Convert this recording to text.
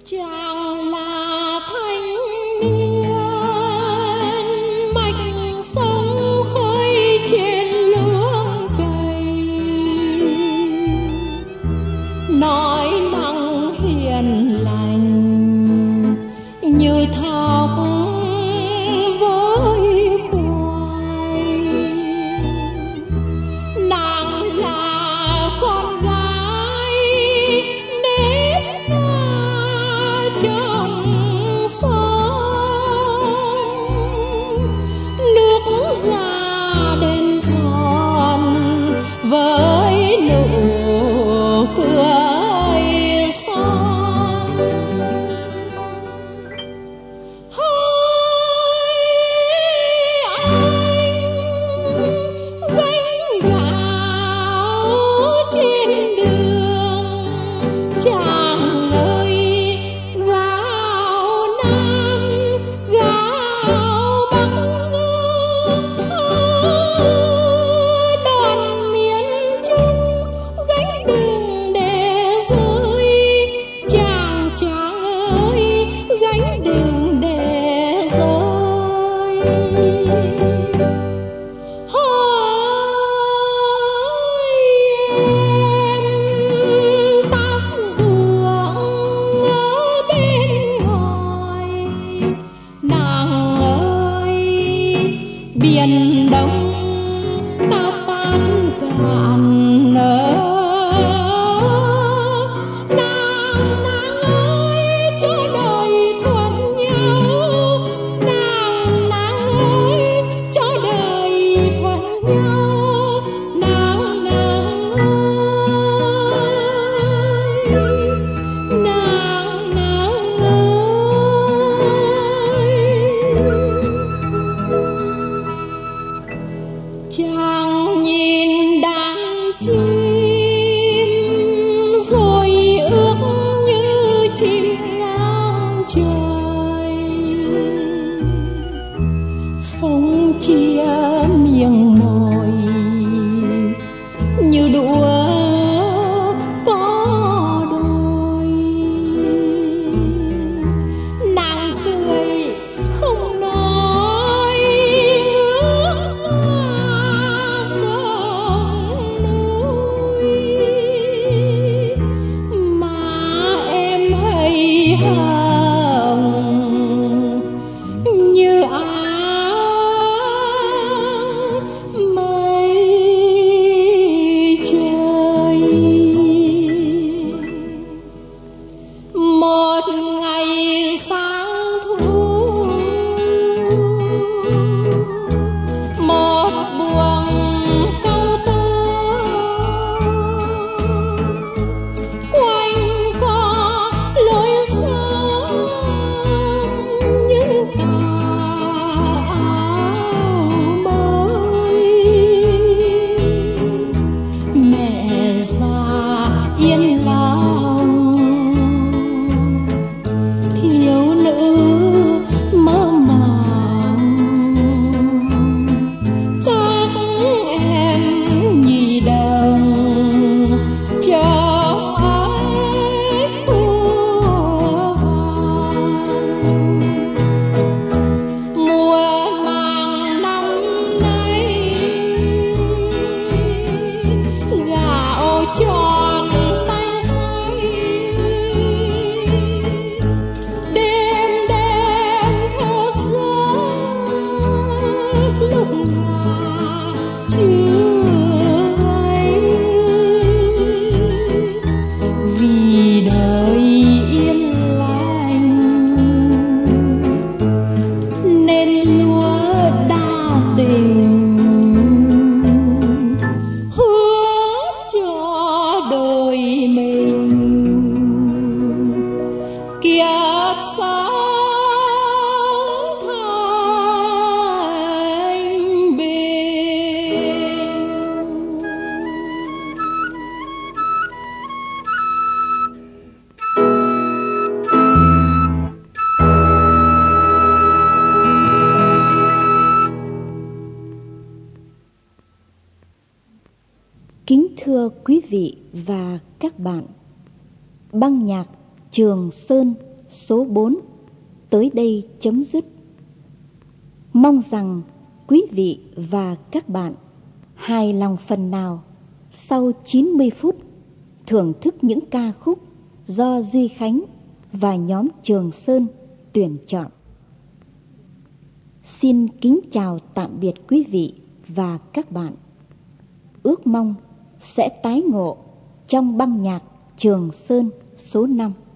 Chàng là thanh niên mạch sông khơi trên luống cây, nói năng hiền lành như thóc với khoai. Nàng là con gái nếp na trong sông, nước ra đến giòn với nụ cười son. Hỡi anh gánh gạo trên đường, chàng ơi gạo Nam gạo Bắc, đòn miền Trung gánh đường để rơi, chàng ơi gánh đường để rơi. Hỡi em tóc ruộng ở bên ngoài, nàng ơi biển Đông ta tan cạn nàng ơi cho đời thuận nhau, nàng ơi cho đời thuận nhau, nàng chàng nhìn đàn chim rồi ước như chim ngang trời, sông chia miệng mồi như đũa có đôi. Nàng cười không nói ngước ra sông núi, mà em hay hồng như áng mây trời. Một ngày sáng thu, một buồng câu tơ, quanh co lối sông như tà áo mới. Mẹ già yên lòng, thiếu nữ mơ màng, các em nhì đồng chồng ấy khua vàng. Mùa màng năm nay gạo tròn tay say, đêm đêm thức giấc lúc ngả chưa ấy, vì đời yên lành nên lúa đa tình hứa cho đôi mình kiếp sống thanh bình. Kính thưa quý vị và các bạn, ban nhạc Trường Sơn số 4 tới đây chấm dứt. Mong rằng quý vị và các bạn hài lòng phần nào sau 90 phút thưởng thức những ca khúc do Duy Khánh và nhóm Trường Sơn tuyển chọn. Xin kính chào tạm biệt quý vị và các bạn. Ước mong sẽ tái ngộ trong băng nhạc Trường Sơn số 5.